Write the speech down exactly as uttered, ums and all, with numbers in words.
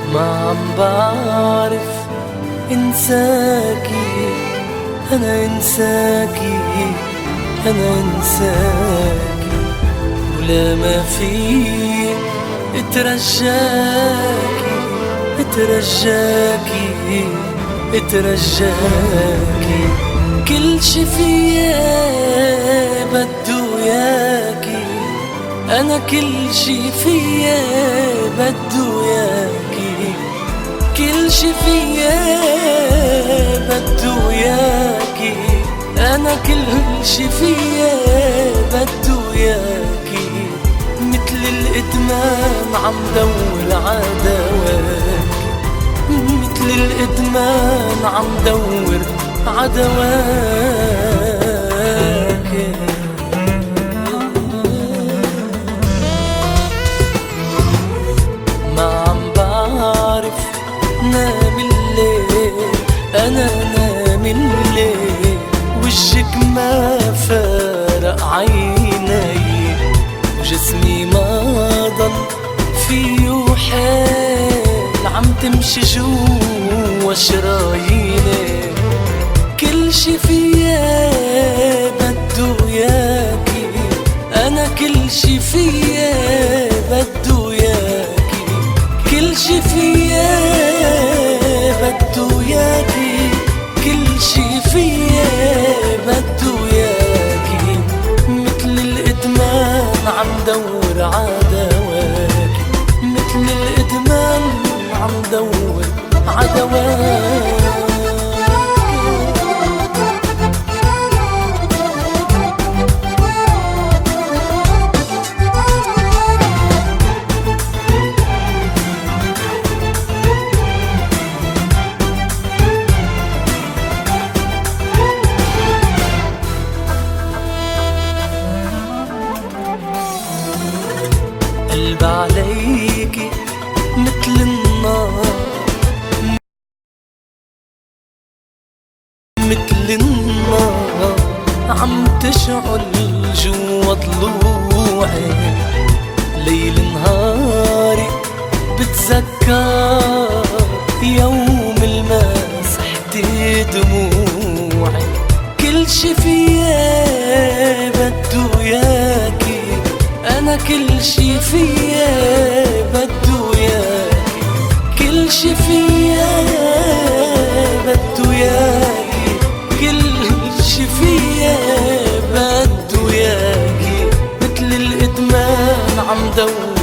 ما عم بعرف انساكي، انا انساكي، انا انساكي، ولا ما في اترجاكي، اترجاكي، اترجاكي. كل شي فيا بدو ياكي، انا كل شي فيا بدو ياكي، كل شي فيا بدو ياكي، انا كل شي فيا بدو ياكي. مثل الادمان عم دور عدواك، مثل الادمان عم دور عدواك. ما عم بعرف نام الليل، انا نام الليل، وجهك ما فارق عيني، وجسمي ما ضل فيه حال، عم تمشي جوا شراييني. كل شي فيا بدو ياكي، انا كل شي فيا بدو ياكي، كل شي فيا بدو ياكي، كل شي فيا بدو ياكي. مثل الادمان عم دور عدواكي، مثل الادمان عم دور عدواكي. قلب عليكي مثل النار، مثل النار عم تشعل جوا ضلوعي. ليل نهاري بتذكر يوم المسحت دموعي. كل شي فيا بدو ياكي، أنا كل شي فيا بدو ياكي، كل شي فيا بدو ياكي، كل شي فيا بدو ياكي. مثل الإدمان عم دور